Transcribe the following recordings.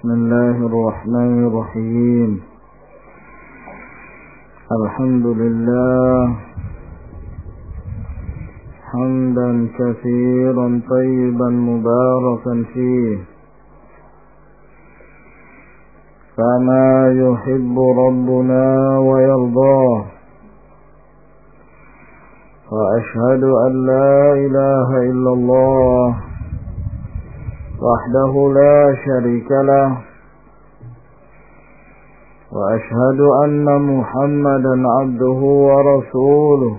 بسم الله الرحمن الرحيم الحمد لله حمدا كثيرا طيبا مباركا فيه كما يحب ربنا ويرضاه وأشهد أن لا إله إلا الله وحده لا شريك له وأشهد أن محمدا عبده ورسوله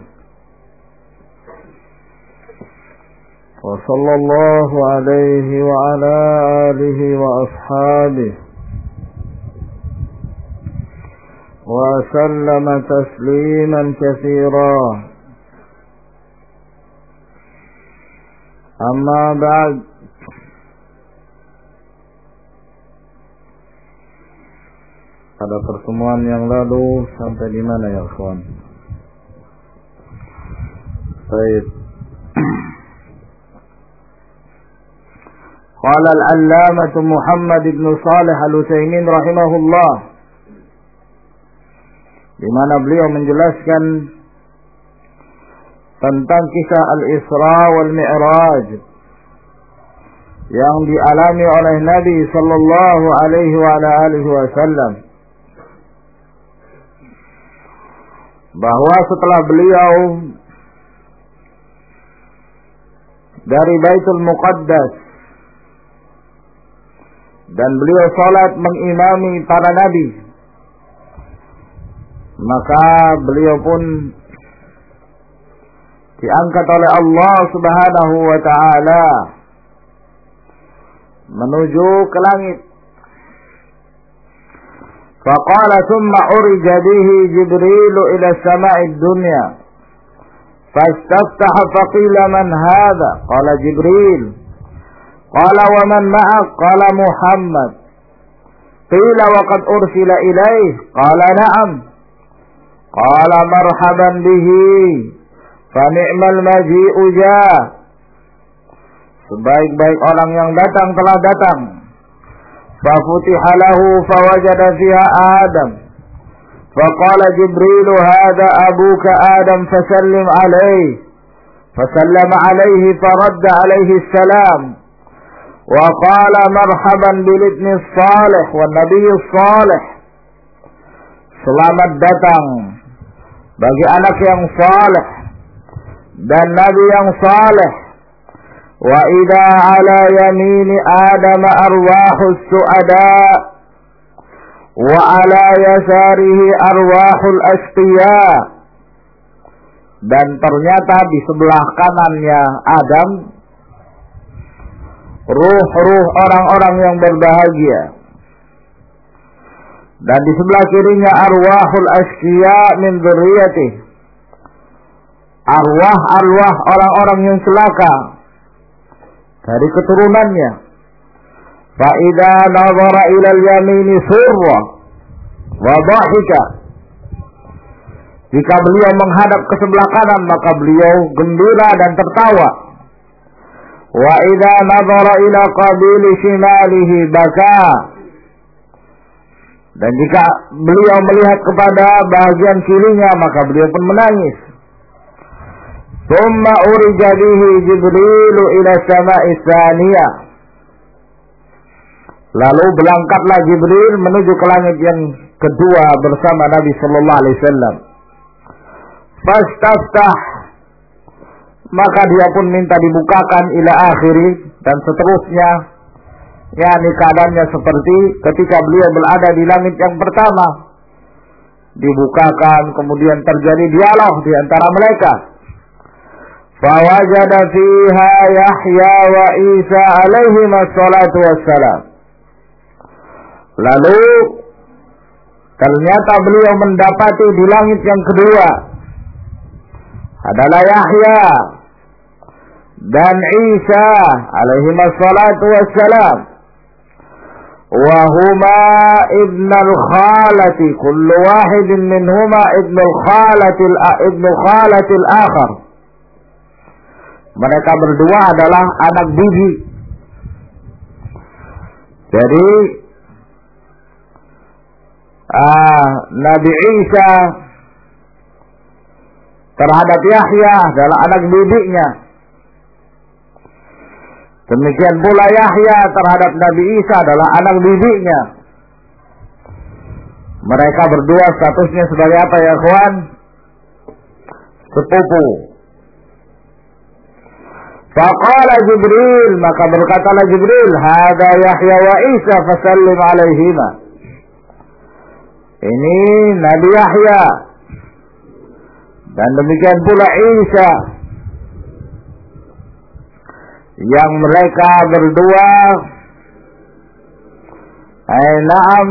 وصلى الله عليه وعلى آله وأصحابه وسلم تسليما كثيرا أما بعد. Pada pertemuan yang lalu sampai di mana ya kawan? Baik. Qala al-allamah Muhammad ibn Shalih al-Utsaimin rahimahullah, di mana beliau menjelaskan tentang kisah al-Isra wal Mi'raj yang dialami oleh Nabi sallallahu alaihi wa alihi wasallam, bahwa setelah beliau dari Baitul Muqaddas dan beliau salat mengimami para nabi, maka beliau pun diangkat oleh Allah Subhanahu wa taala menuju ke langit. Faqala thumma urija bihi Jibril ila as-sama'i ad-dunya fastaftaha faqila man hadha qala Jibril qala wa man ma'ak qala Muhammad qila wa qad ursila ilayhi qala na'am qala marhaban bihi fa ni'mal maji'u ja'. Sebaik-baik orang yang datang telah datang. ففتح له فوجد فيها آدم فقال جبريل هذا أبوك آدم فسلم عليه فسلم عليه فرد عليه السلام وقال مرحبا بالابن الصالح والنبي الصالح. Selamat datang bagi anak yang saleh dan nabi yang saleh. Wa idza ala yamini Adam arwahus su'ada wa ala yasarihi arwahul asqiya. Dan ternyata di sebelah kanannya Adam ruh-ruh orang-orang yang berbahagia, dan di sebelah kirinya arwahul asqiya min dzurriyyatihi, arwah-arwah orang-orang yang celaka dari keturunannya. Fa idza nazara ila al-yamini surra wa dhahika. Jika beliau menghadap ke sebelah kanan, maka beliau gembira dan tertawa. Wa idza nazara ila qabili shimalihi baka. Dan jika beliau melihat kepada bagian kirinya, maka beliau pun menangis. Thumma urija bihi Jibril ila sama'i tsaniyah. Lalu berangkatlah Jibril menuju ke langit yang kedua bersama Nabi sallallahu alaihi wasallam. Fastaftah, maka dia pun minta dibukakan ila akhiri, dan seterusnya. yakni keadaannya seperti ketika beliau berada di langit yang pertama. Dibukakan, kemudian terjadi dialog di antara mereka. Fawajada fiha Yahya wa Isa alaihi wassalatu wassalam. Lalu ternyata beliau mendapati di langit yang kedua adalah Yahya dan Isa alaihi wassalatu wassalam. Wahuma ibnul khalati, kullu wahidin minhuma ibnul khalatil akhar. Mereka berdua adalah anak bibi. Jadi Nabi Isa terhadap Yahya adalah anak didiknya. Demikian pula Yahya terhadap Nabi Isa adalah anak didiknya. Mereka berdua statusnya sebagai apa ya kawan? Sepupu. Faqala Jibril, maka berkatalah Jibril, hada Yahya wa Isa fasallim alaihima. Ini Nabi Yahya dan demikian pula Isa, yang mereka berdua na'am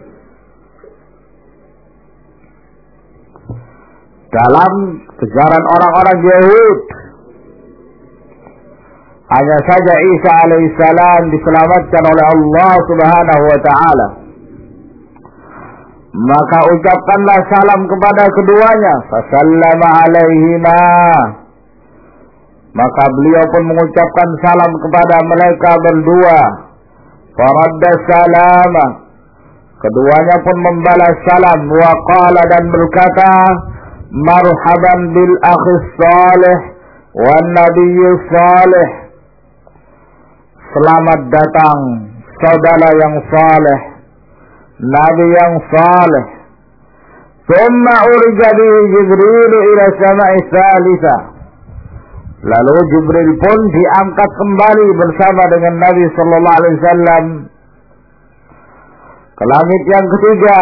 dalam kejaran orang-orang Yahud. Hanya saja Isa alaihissalam diselamatkan oleh Allah subhanahu wa ta'ala. Maka ucapkanlah salam kepada keduanya. Fasallama alaihima. Maka beliau pun mengucapkan salam kepada mereka berdua. Faradda salama. Keduanya pun membalas salam. Wa qala, dan berkata, marhaban bil akhis salih wan nabiyyus salih. Selamat datang saudara yang saleh, nabi yang saleh. Thumma urija bihi Jibril ila sama'i tsalitsah. Lalu Jibril pun diangkat kembali bersama dengan Nabi sallallahu alaihi wasallam ke langit yang ketiga.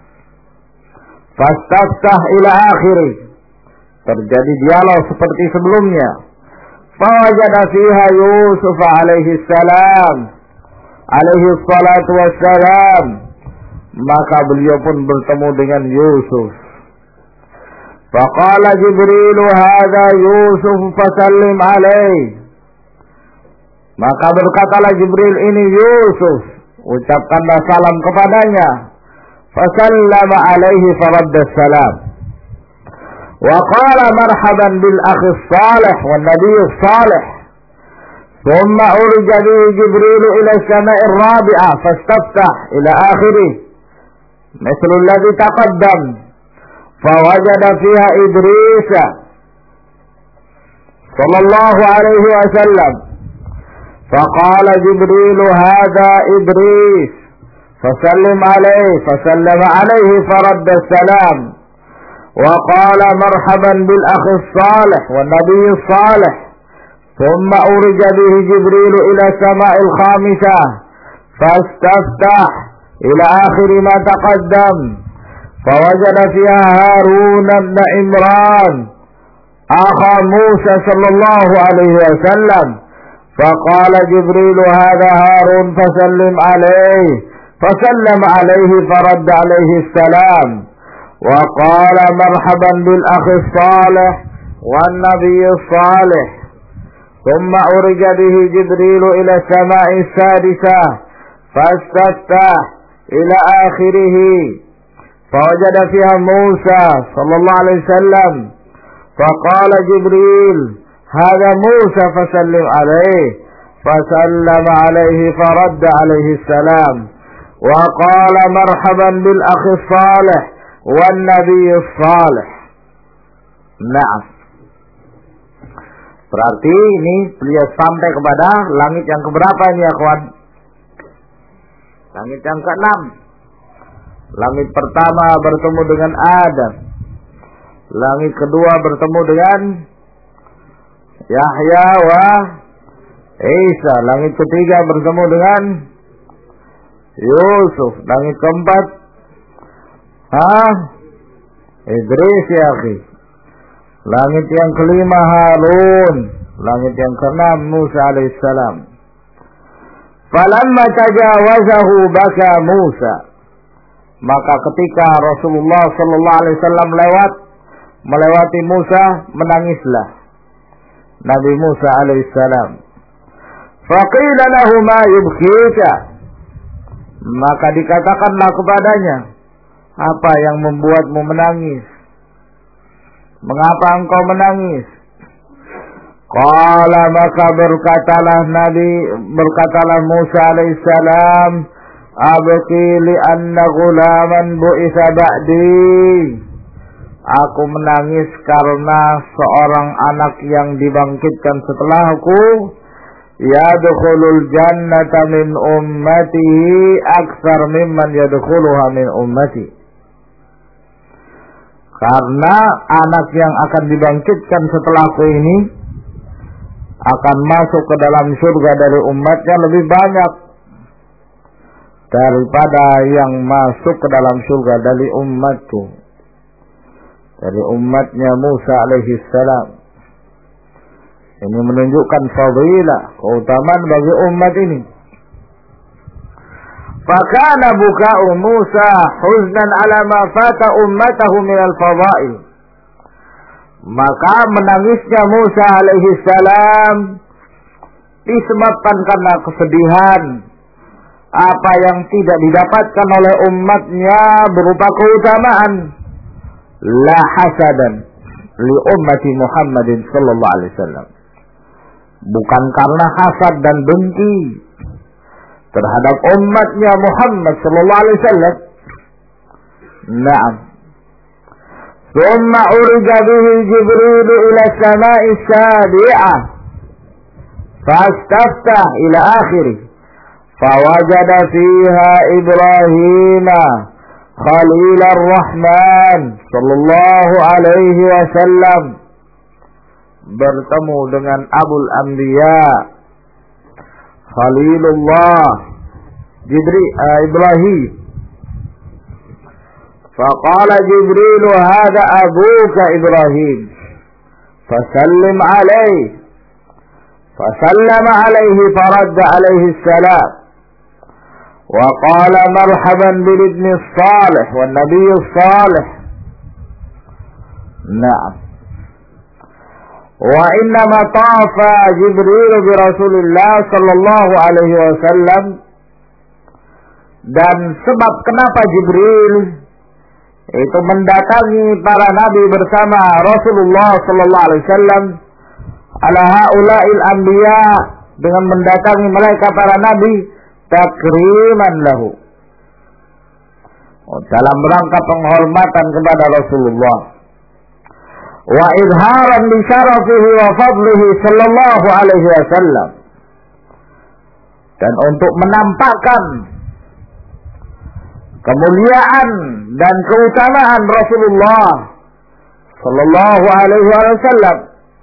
Fastaftah ila akhiri. Terjadi dialog seperti sebelumnya. Fawajada fiha Yusuf alaihi salam, alaihi salatu wassalam. Maka beliau pun bertemu dengan Yusuf. Faqala Jibril, hadha Yusuf fasallim alaihi. Maka berkatalah Jibril, ini Yusuf, ucapkanlah salam kepadanya. Fasallama alaihi faradda salam. وقال مرحبا بالأخ الصالح والنبي الصالح. ثم أرج به جبريل إلى السماء الرابعة فاستفتح إلى آخره مثل الذي تقدم. فوجد فيها إدريس صلى الله عليه وسلم. فقال جبريل هذا إدريس فسلم عليه. فسلم عليه فرد السلام. وقال مرحبا بالأخ الصالح والنبي الصالح. ثم أرج به جبريل إلى السماء الخامسة فاستفتح إلى آخر ما تقدم. فوجد فيها هارون بن عمران أخا موسى صلى الله عليه وسلم. فقال جبريل هذا هارون فسلم عليه. فسلم عليه فرد عليه السلام. وقال مرحبا بالأخ الصالح والنبي الصالح. ثم أرج به جبريل إلى السماء السادسة فاستفتح إلى آخره. فوجد فيها موسى صلى الله عليه وسلم. فقال جبريل هذا موسى فسلم عليه. فسلم عليه فرد عليه السلام. وقال مرحبا بالأخ الصالح والنبي الصالح. Nah, berarti ini beliau sampai kepada langit yang keberapa ini ya kawan? Langit yang ke-6. Langit pertama bertemu dengan Adam. Langit kedua bertemu dengan Yahya wa Isa. Langit ketiga bertemu dengan Yusuf. Langit keempat Idris ya akhi. Langit yang kelima Harun. Langit yang keenam Musa alaihissalam. Falamma tajawazahu baka Musa. Maka ketika Rasulullah sallallahu alaihi wasallam melewati Musa, menangislah Nabi Musa alaihissalam. Faqila lahu ma yubkika. Maka dikatakanlah kepadanya, apa yang membuatmu menangis? Mengapa engkau menangis? Qala, maka berkatalah Musa alaihissalam, Abki li'anna ghulaman bu'itha ba'di. Aku menangis karena seorang anak yang dibangkitkan setelahku. Yadkhulul jannata min ummatihi aktsar mimman yadkhuluha min ummati. Karena anak yang akan dibangkitkan setelahku ini akan masuk ke dalam surga dari umatnya lebih banyak daripada yang masuk ke dalam surga dari umatku, dari umatnya Musa alaihi salam. Ini menunjukkan fadilah, keutamaan bagi umat ini. Fakana buka'u Musa huznan ala ma fata ummatahu minal fadail. Maka menangisnya Musa alaihi salam disebabkan karena kesedihan apa yang tidak didapatkan oleh umatnya berupa keutamaan. La hasadan li ummati Muhammadin sallallahu alaihi wasallam. Bukan karena hasad dan dengki terhadap umatnya Muhammad sallallahu alaihi wasallam. Naam. Thumma urija bihi Jibril ila as-sama'i as-sabi'ah. Fastaftah ila akhirih. Fawajada fiha Ibrahim Khalil ar-Rahman sallallahu alaihi wasallam bertemu dengan Abul Anbiya Khalilullah Ibrahim. Faqala Jibril hadha abuka Ibrahim fasallim alayhi. فسلم عليه فرد عليه السلام وقال مرحبا بالابن الصالح والنبي الصالح. نعم. وإنما طاف جبريل برسول الله صلى الله عليه وسلم. Dan sebab kenapa Jibril itu mendatangi para nabi bersama Rasulullah sallallahu alaihi wasallam ala haula'il anbiya, dengan mendatangi mereka para nabi takriman lahu, dalam rangka penghormatan kepada Rasulullah, wa izharan li syarafihi wa fadlihi sallallahu alaihi wasallam, dan untuk menampakkan kemuliaan dan keutamaan Rasulullah sallallahu alaihi wasallam.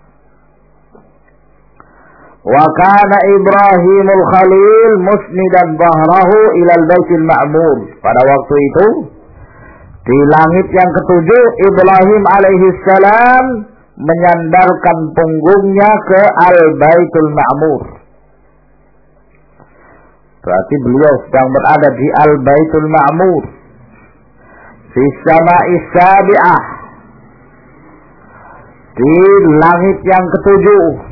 Wa kana Ibrahimul Khalil musnidan dhahrahu ila al-Baitul Ma'mur. Pada waktu itu di langit yang ketujuh, Ibrahim alaihi salam menyandarkan punggungnya ke Al-Baitul Ma'mur. Berarti beliau sedang berada di Al-Baitul Ma'mur, di Sama'is Sabi'ah, di langit yang ketujuh,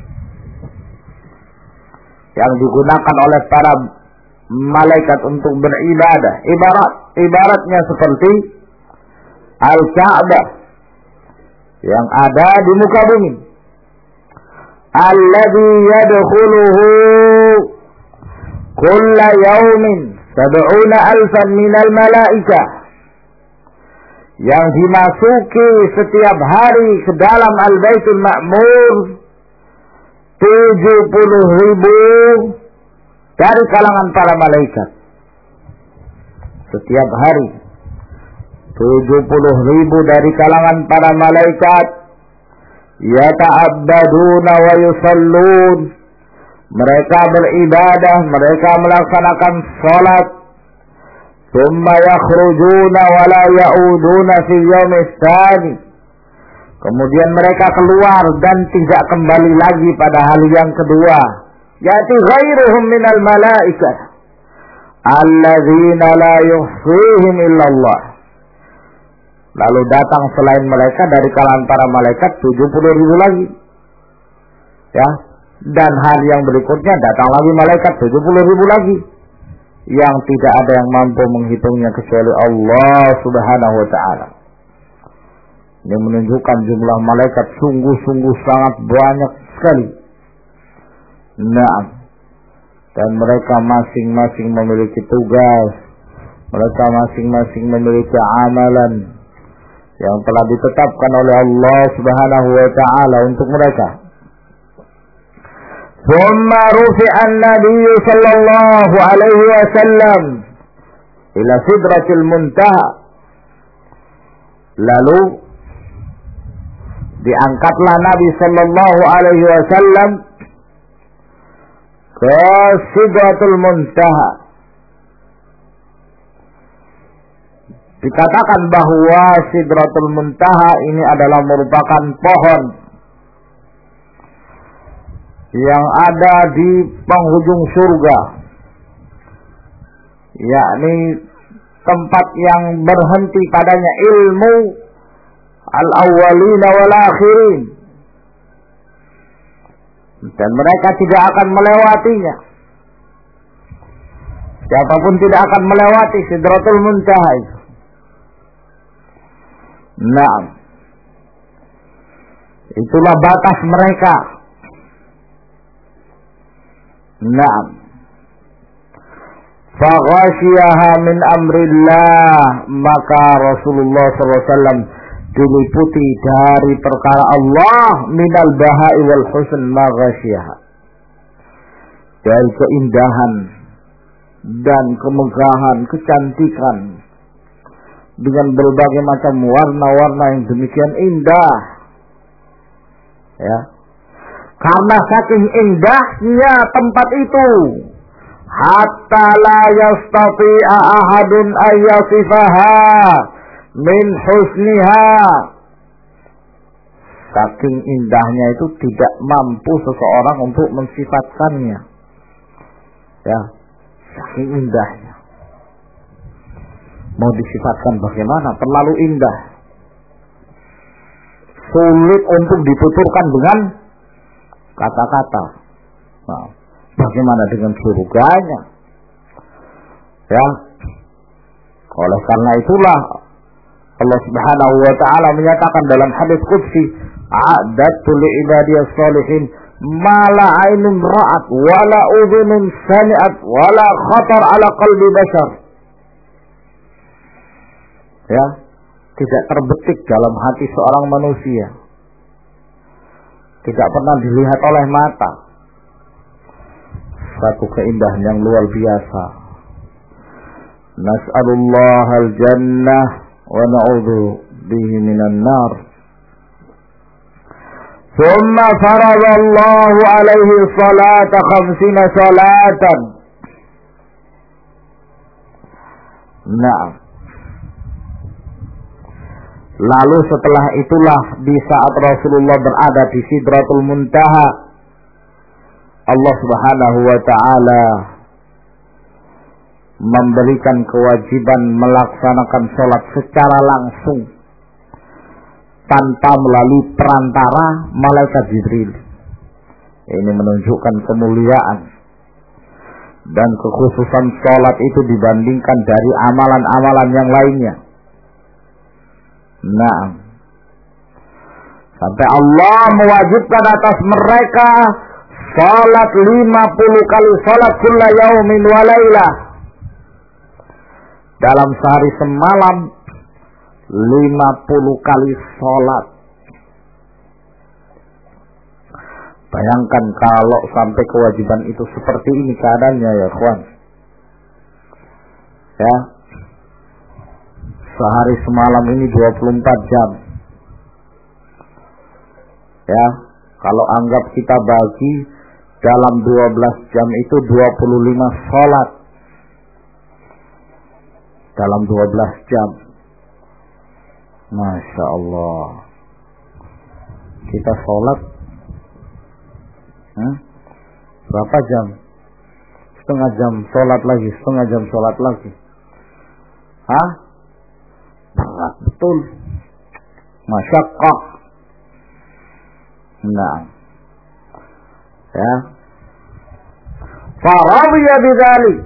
yang digunakan oleh para malaikat untuk beribadah. Ibaratnya seperti Al-Ka'bah yang ada di muka bumi. Alladhi yadkhuluhu kulla yawmin 70,000 minal malaikah, yang dimasuki setiap hari ke dalam Al-Baitul Ma'mur 70,000 dari kalangan para malaikat. Setiap hari 70,000 dari kalangan para malaikat yata'abbaduna wa yusallun. Mereka beribadah, mereka melaksanakan salat. Tsumma yakhrujuna wa la ya'uduna fi yaumis tsani. Kemudian mereka keluar dan tidak kembali lagi pada hari yang kedua. Ya'ti ghairuhum minal malaikah alladzina la yuhsihim illallah. Lalu datang selain mereka dari kalangan para malaikat 70,000 lagi. Ya, dan hari yang berikutnya datang lagi malaikat 70,000 lagi, yang tidak ada yang mampu menghitungnya kecuali Allah Subhanahu wa taala. Ini menunjukkan jumlah malaikat sungguh-sungguh sangat banyak sekali. Nah, dan mereka masing-masing memiliki tugas, mereka masing-masing memiliki amalan yang telah ditetapkan oleh Allah Subhanahu wa taala untuk mereka. Thumma rufi'a an-nabiy sallallahu alaihi wasallam ila sidratil muntaha. Lalu diangkatlah Nabi sallallahu alaihi wasallam ke sidratul muntaha. Dikatakan bahwa sidratul muntaha ini adalah merupakan pohon yang ada di penghujung surga, yakni tempat yang berhenti padanya ilmu al-awwalin wal akhirin, dan mereka tidak akan melewatinya. Siapapun tidak akan melewati sidratul muntaha itu. Nah, itulah batas mereka. Nah, faghashiyaha min amrillah, maka Rasulullah SAW diliputi dari perkara Allah, minal bahai wal husn ma ghashiyaha, dari keindahan dan kemegahan, kecantikan, dengan berbagai macam warna-warna yang demikian indah. Ya. Karena saking indahnya tempat itu, hatta la yastati'a ahadun ayyasifaha min husniha. Saking indahnya itu tidak mampu seseorang untuk mensifatkannya. Ya, saking indahnya. Mau disifatkan bagaimana? Terlalu indah. Sulit untuk dituturkan dengan kata-kata. Nah, bagaimana dengan surganya? Ya. Oleh karena itulah Allah Subhanahu wa taala menyatakan dalam hadis qudsi, "A'dadtu li ibadiyas shalihin ma la 'ainun ra'at wa la udhunun sami'at wa la khatar 'ala qalbi bashar." Ya, tidak terbetik dalam hati seorang manusia, tidak pernah dilihat oleh mata. Satu keindahan yang luar biasa. Nas'alullah al-jannah wa na'udzu bihi minan nar. Thumma faradallahu alaihi salata 50 salatan. Nah, lalu setelah itulah di saat Rasulullah berada di Sidratul Muntaha, Allah Subhanahu wa taala memberikan kewajiban melaksanakan sholat secara langsung tanpa melalui perantara malaikat Jibril. Ini menunjukkan kemuliaan dan kekhususan sholat itu dibandingkan dari amalan-amalan yang lainnya. Nah, sampai Allah mewajibkan atas mereka salat 50 kali salat kulla yaumin wa lailah. Dalam sehari semalam 50 kali salat. Bayangkan kalau sampai kewajiban itu seperti ini keadaannya ya kawan. Ya. Sehari semalam ini 24 jam. Ya, kalau anggap kita bagi dalam 12 jam itu 25 sholat. Dalam 12 jam. Masya Allah. Kita sholat. Berapa jam? Setengah jam sholat lagi, setengah jam sholat lagi. Hah? Berat betul. Masyaqqah. Nah. Ya. Faradiya bidzalik.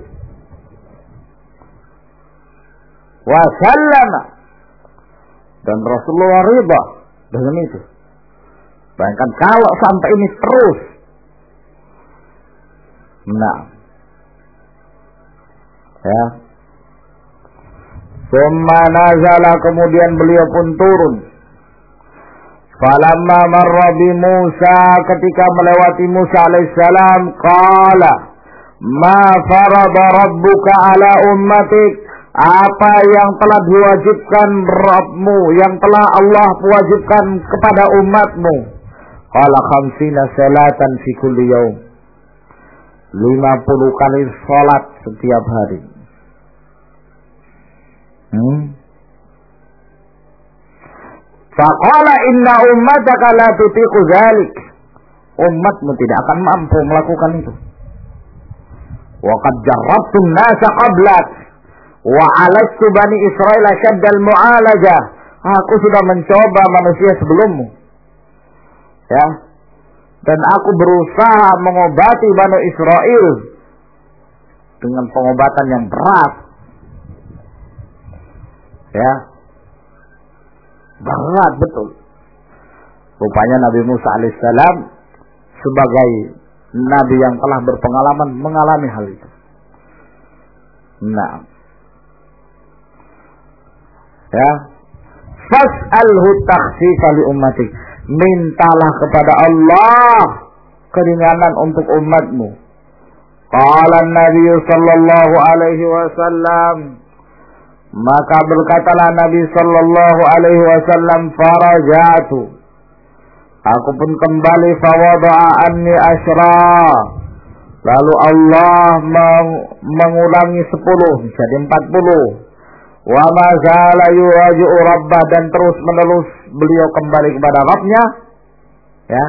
Wa sallama. Dan Rasulullah ridha dengan itu. Bayangkan kalau sampai ini terus. Nah, Ya. Summa nazala, kemudian beliau pun turun. Falamma marra bi Musa, ketika melewati Musa alaihissalam, qala ma farada rabbuka ala ummatik, apa yang telah diwajibkan Rabbmu, yang telah Allah wajibkan kepada umatmu? Qala khamsina salatan fi kulli yaum, 50 kali salat setiap hari. Faqala inna ummataka la tutiqu dzalik, umatmu tidak akan mampu melakukan itu. Wa qad jarrabtum nasa qablak wa 'alastu bani Israil shaddal mu'alajah, aku sudah mencoba manusia sebelummu, ya, dan aku berusaha mengobati Bani Israel dengan pengobatan yang berat, ya, berat betul. Rupanya Nabi Musa alaihissalam sebagai nabi yang telah berpengalaman mengalami hal itu. Nah, ya, fas'alhu takhfifa li ummatik, mintalah kepada Allah keringanan untuk umatmu. Qala Nabi sallallahu alaihi wasallam, maka berkatalah Nabi sallallahu alaihi wasallam, farajatu, aku pun kembali, fawada'a anni asyra, lalu Allah mengulangi 10 jadi 40. Wa ma zala yuraji'u rabbah, dan terus menerus beliau kembali kepada Rabbnya, ya,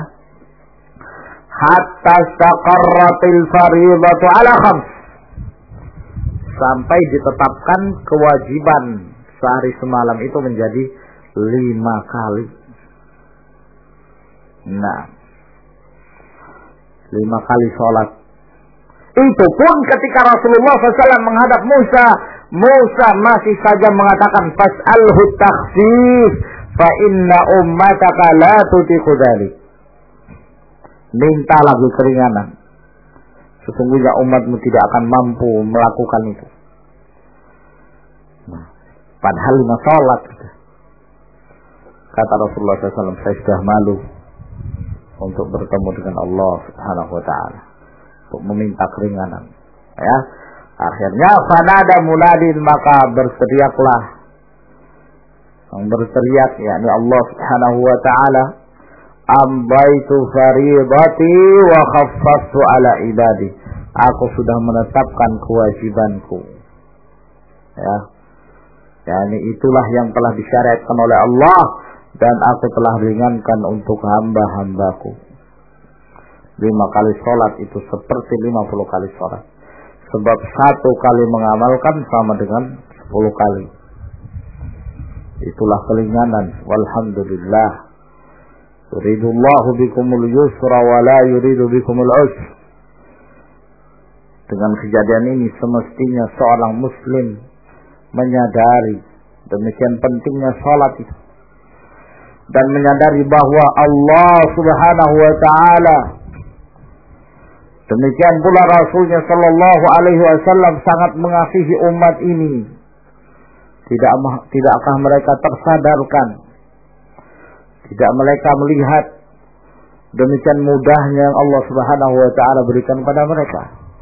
hatta istaqarratil fariidatu ala khams, sampai ditetapkan kewajiban sehari semalam itu menjadi 5 kali. Nah, 5 kali sholat. Itu pun ketika Rasulullah SAW menghadap Musa, Musa masih saja mengatakan fas'alhu takhfif fa inna ummataka la tutiqu dzalik, mintalah keringanan, sesungguhnya umatmu tidak akan mampu melakukan itu. Nah, padahal 5 sholat. Kata Rasulullah SAW, saya sudah malu untuk bertemu dengan Allah Subhanahu wa ta'ala, untuk meminta keringanan, ya. Akhirnya fanada munadin, maka berteriaklah yang berteriak, yakni Allah Subhanahu wa ta'ala, ambaitu faridati wa khaffaftu ala ibadi, aku sudah menetapkan kewajibanku, ya, yakni itulah yang telah disyariatkan oleh Allah, dan aku telah ringankan untuk hamba-hambaku. 5 kali sholat itu seperti 50 kali sholat, sebab 1 kali mengamalkan sama dengan 10 kali. Itulah keringanan. Walhamdulillah. Yuridullahu bikumul yusra wa la yuridu bikumul usra. Dengan kejadian ini semestinya seorang muslim menyadari demikian pentingnya sholat itu, dan menyadari bahwa Allah Subhanahu wa ta'ala, demikian pula Rasulnya sallallahu alaihi wasallam sangat mengasihi umat ini. Tidakkah mereka tersadarkan? Tidak mereka melihat demikian mudahnya yang Allah Subhanahu wa ta'ala berikan pada mereka?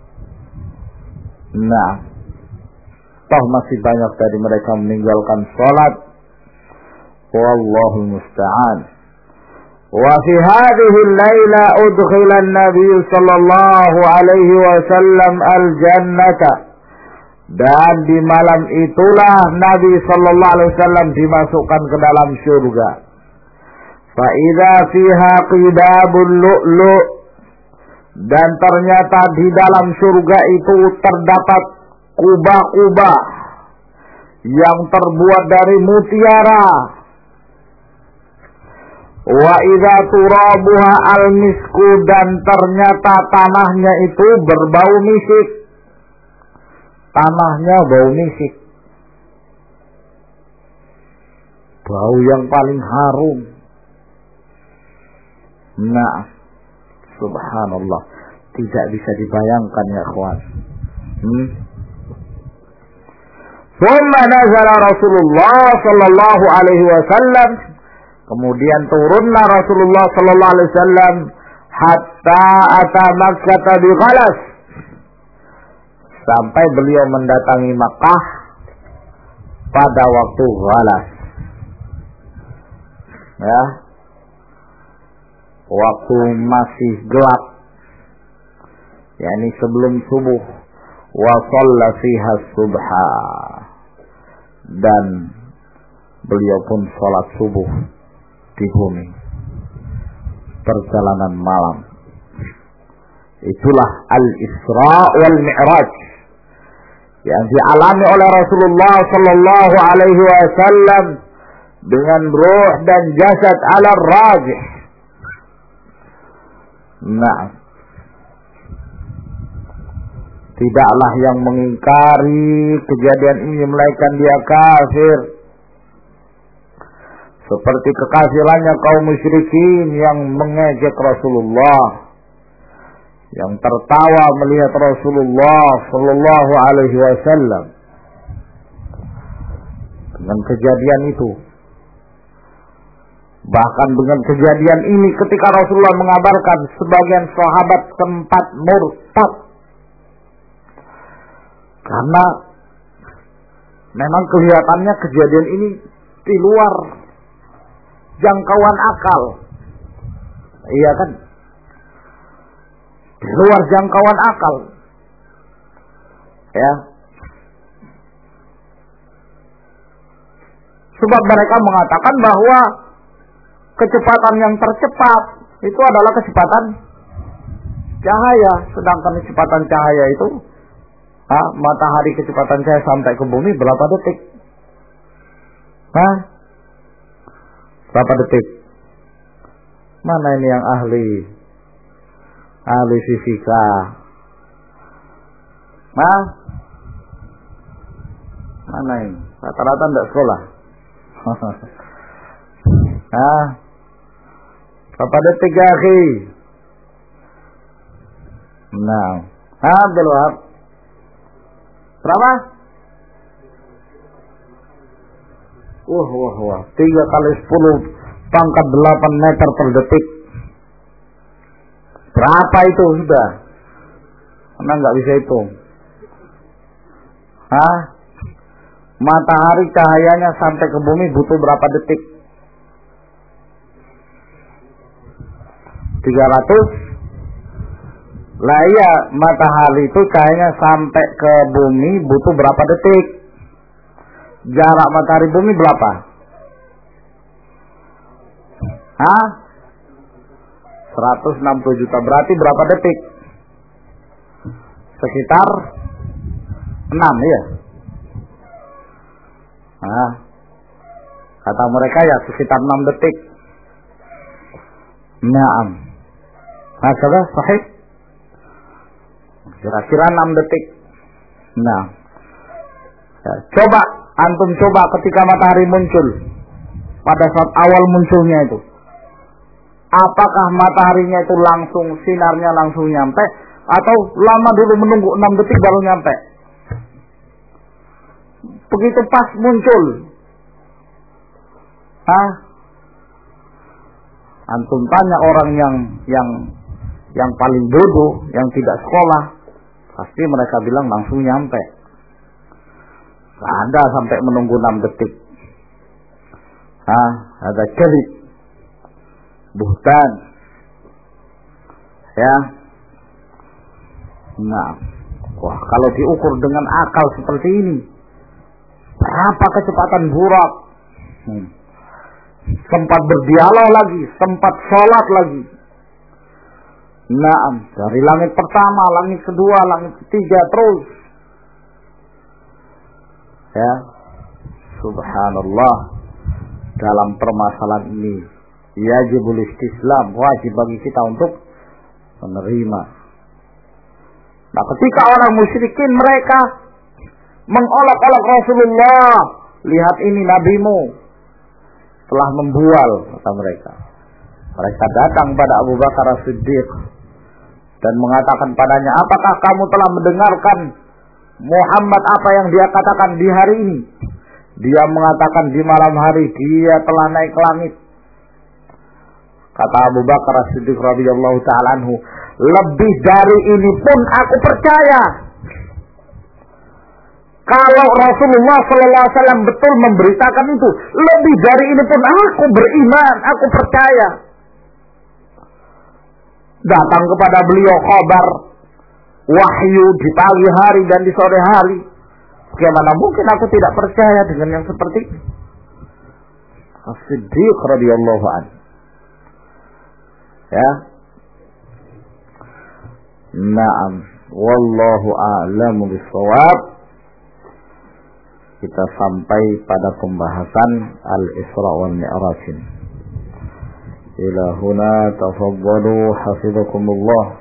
Nah, toh masih banyak dari mereka meninggalkan salat. Wallahu musta'an. Wa fi hadhihi al-laila udkhila an-nabiy sallallahu alaihi wasallam al-jannata, dan di malam itulah Nabi sallallahu alaihi wasallam dimasukkan ke dalam surga. Fa idza fiha qidabul lu'lu', dan ternyata di dalam surga itu terdapat kubah-kubah yang terbuat dari mutiara. Wa idza turabuha al-misku, dan ternyata tanahnya itu berbau misik. Tanahnya bau misik, bau yang paling harum. Nah, subhanallah, tidak bisa dibayangkan ya kawan. Thumma nazala Rasulullah sallallahu alaihi wasallam. Kemudian turunlah Rasulullah sallallahu alaihi wasallam hatta ata Makkah bi Ghalas. Sampai beliau mendatangi Makkah pada waktu Ghalas. Ya. Waktu masih gelap. yakni sebelum subuh. Wa shalla fiha subha. Dan beliau pun salat subuh di bumi. Perjalanan malam. Itulah Al-Isra wal Mi'raj yang dialami oleh Rasulullah sallallahu alaihi wasallam dengan ruh dan jasad ala rajih. Nah, tidaklah yang mengingkari kejadian ini melainkan dia kafir. Seperti kekafirannya kaum musyrikin yang mengejek Rasulullah, yang tertawa melihat Rasulullah sallallahu alaihi wasallam. Dengan kejadian itu, bahkan dengan kejadian ini ketika Rasulullah mengabarkan sebagian sahabat sempat murtad. Karena memang kelihatannya kejadian ini di luar jangkauan akal. Iya kan? Di luar jangkauan akal. Ya. Sebab mereka mengatakan bahwa kecepatan yang tercepat itu adalah kecepatan cahaya, sedangkan kecepatan cahaya itu matahari kecepatan cahaya sampai ke bumi berapa detik? Berapa detik? Mana ini yang ahli fisika? Mana ini? Rata-rata tidak sekolah. Berapa detik ya, akhi? Nah, Abdul. Berapa? Wah. 3 kali 10 pangkat 8 meter per detik. Berapa itu sudah? Karena nggak bisa hitung. Matahari cahayanya sampai ke bumi butuh berapa detik? 300. Lah iya, matahari itu cahayanya sampai ke bumi butuh berapa detik? Jarak matahari bumi berapa? 160 juta. Berarti berapa detik? Sekitar 6 ya. Kata mereka ya sekitar 6 detik. Naam. Sudah sahih. Kira-kira 6 detik. Nah, ya, coba antum ketika matahari muncul, pada saat awal munculnya itu, apakah mataharinya itu langsung sinarnya langsung nyampe, atau lama dulu menunggu 6 detik baru nyampe? Begitu pas muncul, antum tanya orang yang paling bodoh, yang tidak sekolah, pasti mereka bilang langsung nyampe. Gak ada sampai menunggu 6 detik. Ada kadhib, buhtan. Ya. Nah, kalau diukur dengan akal seperti ini, berapa kecepatan burak? Sempat berdialog lagi, sempat sholat lagi. Naam, dari langit pertama, langit kedua, langit ketiga terus. Ya, subhanallah. Dalam permasalahan ini, yajibul istislam, wajib bagi kita untuk menerima. Nah, ketika orang musyrikin mereka mengolok-olok Rasulullah, lihat ini nabimu telah membual, kata mereka. Mereka datang pada Abu Bakar As-Siddiq dan mengatakan padanya, apakah kamu telah mendengarkan Muhammad apa yang dia katakan di hari ini. Dia mengatakan di malam hari dia telah naik ke langit. Kata Abu Bakar As-Siddiq radhiyallahu ta'ala anhu, lebih dari ini pun aku percaya. Kalau Rasulullah sallallahu alaihi wasallam betul memberitakan itu, lebih dari ini pun aku beriman, aku percaya. Datang kepada beliau kabar wahyu di pagi hari dan di sore hari. Bagaimana mungkin aku tidak percaya dengan yang seperti ini? As-Siddiq radhiyallahu anhu. Ya. Naam, wallahu a'lamu bis-shawab. Kita sampai pada pembahasan Al-Isra wal Mi'raj. Ila huna tafaddalu hafizakumullah.